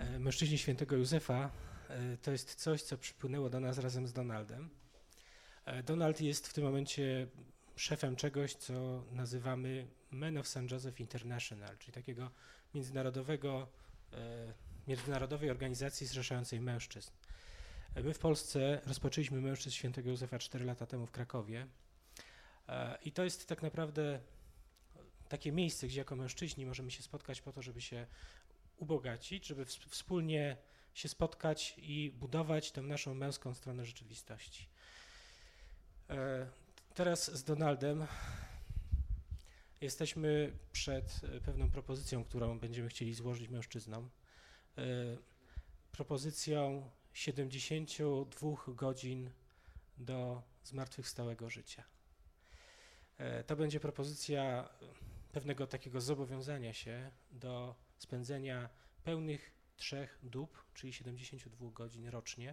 Mężczyźni świętego Józefa to jest coś, co przypłynęło do nas razem z Donaldem. Donald jest w tym momencie szefem czegoś, co nazywamy Men of St. Joseph International, czyli takiego międzynarodowej organizacji zrzeszającej mężczyzn. My w Polsce rozpoczęliśmy Mężczyzn świętego Józefa 4 lata temu w Krakowie i to jest tak naprawdę takie miejsce, gdzie jako mężczyźni możemy się spotkać po to, żeby się ubogacić, żeby wspólnie się spotkać i budować tę naszą męską stronę rzeczywistości. Teraz z Donaldem jesteśmy przed pewną propozycją, którą będziemy chcieli złożyć mężczyznom. Propozycją 72 godzin do zmartwychwstałego życia. To będzie propozycja pewnego takiego zobowiązania się do spędzenia pełnych 3 dób, czyli 72 godzin rocznie,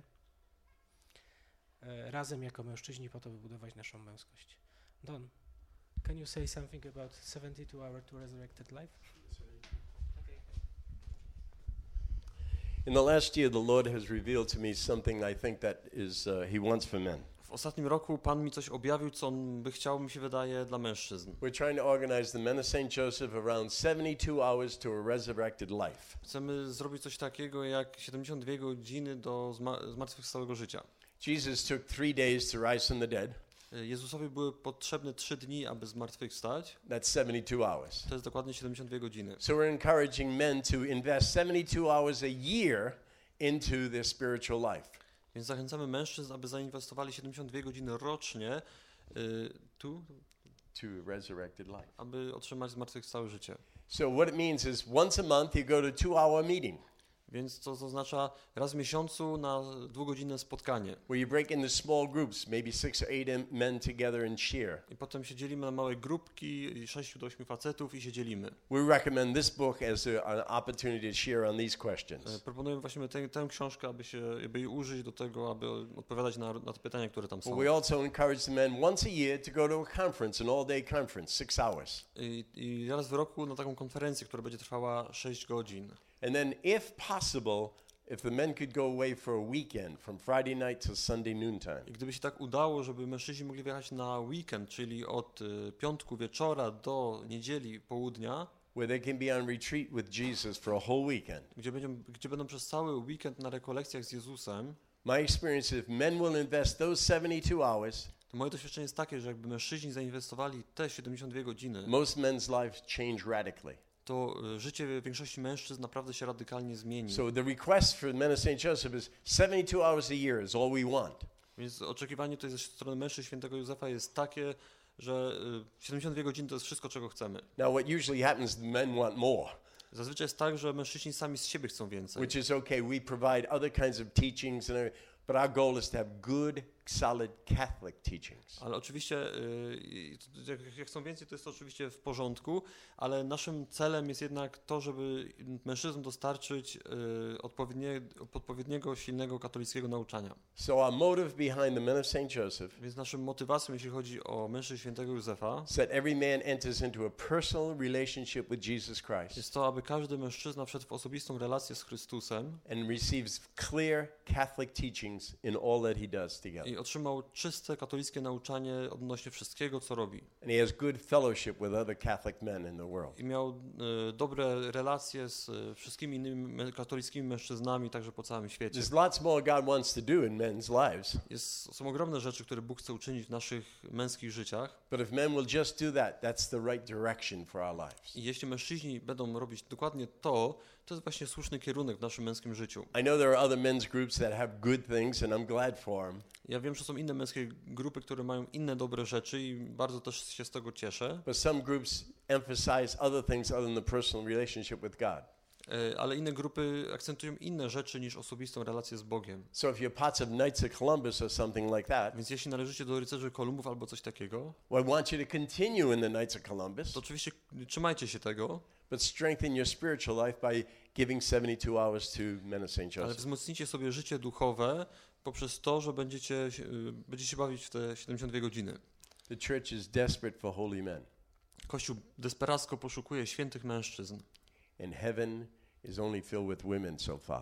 razem jako mężczyźni po to, by budować naszą męskość. Don, can you say something about 72 hours to resurrected life? In the last year, the Lord has revealed to me something I think that is He wants for men. W ostatnim roku Pan mi coś objawił, co On by chciał, mi się wydaje, dla mężczyzn. We're trying to organize the men of St. Joseph around 72 hours to a resurrected life. Chcemy zrobić coś takiego jak 72 godziny do zmartwychwstałego życia. Jesus took 3 days to rise from the dead. Jezusowi były potrzebne 3 dni, aby zmartwychwstać. That's 72 hours. To jest dokładnie 72 godziny. So we're encouraging men to invest 72 hours a year into their spiritual life. Więc zachęcamy mężczyzn, aby zainwestowali 72 godziny rocznie To resurrected life. aby otrzymać zmartwychwstałe życie. So what it means is once a month you go to 2-hour meeting. Więc to oznacza raz w miesiącu na 2-godzinne spotkanie. Where you break into small groups, maybe 6 or 8 men together and share. I potem się dzielimy na małe grupki, 6 do 8 facetów i się dzielimy. We recommend this book as an opportunity to share on these questions. Proponujemy właśnie tę książkę, aby jej użyć do tego, aby odpowiadać na te pytania, które tam są. But we also encourage the men once a year to go to a conference, an all-day conference, 6 hours. I raz w roku na taką konferencję, która będzie trwała 6 godzin. And then if possible, if the men could go away for a weekend from Friday night to Sunday noontime. I gdyby się tak udało, żeby mężczyźni mogli wyjechać na weekend, czyli od piątku wieczora do niedzieli południa, Where they can be on retreat with Jesus for a whole weekend. gdzie będą przez cały weekend na rekolekcjach z Jezusem. My experience, if men will invest those 72 hours, To moje doświadczenie jest takie, że jakby mężczyźni zainwestowali te 72 godziny, most men's lives change radically. to życie większości mężczyzn naprawdę się radykalnie zmieni. So the request for the men of St. Joseph is 72 hours a year is all we want. Więc oczekiwanie tutaj ze strony mężczyzn świętego Józefa jest takie, że 72 godziny to jest wszystko, czego chcemy. Now what usually happens, the men want more. Zazwyczaj jest tak, że mężczyźni sami z siebie chcą więcej. Which is okay, we provide other kinds of teachings and everything, but our goal is to have good, solid Catholic teachings. Ale oczywiście, jak chcą więcej, to jest to oczywiście w porządku, ale naszym celem jest jednak to, żeby mężczyznom dostarczyć odpowiedniego, silnego katolickiego nauczania. So our motive behind the men of St. Joseph Więc naszą motywacją, jeśli chodzi o mężczyzn świętego Józefa, is that every man enters into a personal relationship with Jesus Christ jest to, aby każdy mężczyzna wszedł w osobistą relację z Chrystusem and receives clear Catholic teachings in all that he does together. i otrzymał czyste katolickie nauczanie odnośnie wszystkiego, co robi. And he has good fellowship with other Catholic men in the world. I miał dobre relacje z wszystkimi innymi katolickimi mężczyznami, także po całym świecie. There's lots more God wants to do in men's lives, Są ogromne rzeczy, które Bóg chce uczynić w naszych męskich życiach. but if men will just do that, that's the right direction for our lives. I jeśli mężczyźni będą robić dokładnie to jest właśnie słuszny kierunek w naszym męskim życiu. I know there are other men's groups that have good things and I'm glad for them. Ja wiem, że są inne męskie grupy, które mają inne dobre rzeczy i bardzo też się z tego cieszę. But some groups emphasize other things other than the personal relationship with God. Ale inne grupy akcentują inne rzeczy niż osobistą relację z Bogiem. So if you're parts of Knights of Columbus or something like that, Więc jeśli należycie do rycerzy Kolumbów albo coś takiego, well, I want you to continue in the Knights of Columbus, to oczywiście trzymajcie się tego, but strengthen your spiritual life by giving 72 hours to men of St. ale Joseph. wzmocnijcie sobie życie duchowe poprzez to, że będziecie się bawić w te 72 godziny. The church is desperate for holy men. Kościół desperacko poszukuje świętych mężczyzn. And heaven is only filled with women so far.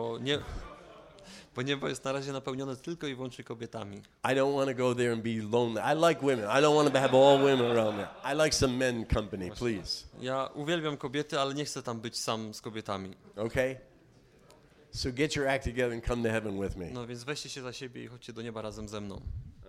Bo niebo jest na razie napełnione tylko i wyłącznie kobietami. I don't want to go there and be lonely. I like women. I don't want to have all women around me. I like some men company, please. Ja uwielbiam kobiety, ale nie chcę tam być sam z kobietami. Okay? So get your act together and come to heaven with me. No więc weźcie się za siebie i chodźcie do nieba razem ze mną.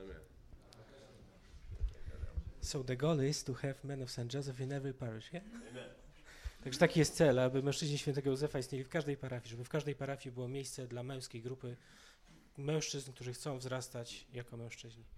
So the goal is to have men of St. Joseph in every parish, yeah? Także taki jest cel, aby mężczyźni świętego Józefa istnieli w każdej parafii, żeby w każdej parafii było miejsce dla męskiej grupy mężczyzn, którzy chcą wzrastać jako mężczyźni.